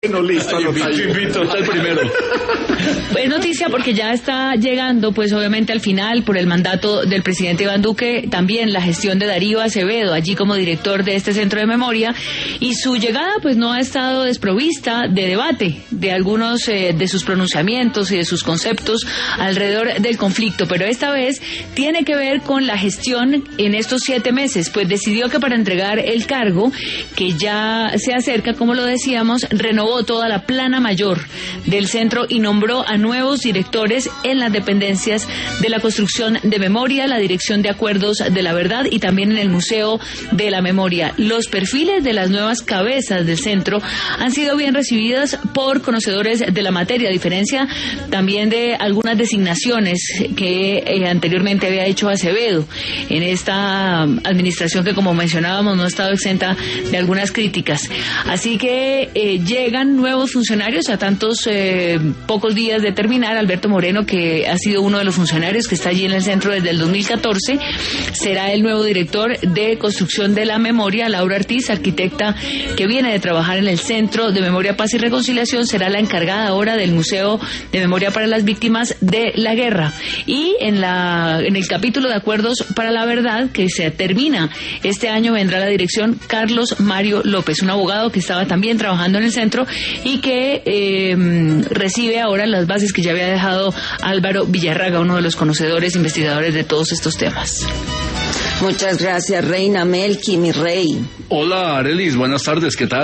No, listo, invito al primero. Es noticia porque ya está llegando, pues obviamente al final, por el mandato del presidente Iván Duque, también la gestión de Darío Acevedo, allí como director de este centro de memoria, y su llegada pues no ha estado desprovista de debate, de algunos de sus pronunciamientos y de sus conceptos alrededor del conflicto, pero esta vez tiene que ver con la gestión en estos 7 meses, pues decidió que para entregar el cargo, que ya se acerca, como lo decíamos, renovó toda la plana mayor del centro y nombró a nuevos directores en las dependencias de la construcción de memoria, la dirección de acuerdos de la verdad y también en el Museo de la Memoria. Los perfiles de las nuevas cabezas del centro han sido bien recibidas por conocedores de la materia, a diferencia también de algunas designaciones que anteriormente había hecho Acevedo en esta administración que, como mencionábamos, no ha estado exenta de algunas críticas. Así que llegan nuevos funcionarios a tantos pocos días de terminar. Alberto Moreno, que ha sido uno de los funcionarios que está allí en el centro desde el 2014, será el nuevo director de construcción de la memoria. Laura Ortiz, arquitecta que viene de trabajar en el Centro de Memoria, Paz y Reconciliación, será la encargada ahora del Museo de Memoria para las Víctimas de la Guerra. Y en el capítulo de acuerdos para la verdad, que se termina este año, vendrá la dirección Carlos Mario López, un abogado que estaba también trabajando en el centro y que recibe ahora las bases que ya había dejado Álvaro Villarraga, uno de los conocedores, investigadores de todos estos temas. Muchas gracias, Reina Melqui, mi rey. Hola, Arelis, buenas tardes, ¿qué tal?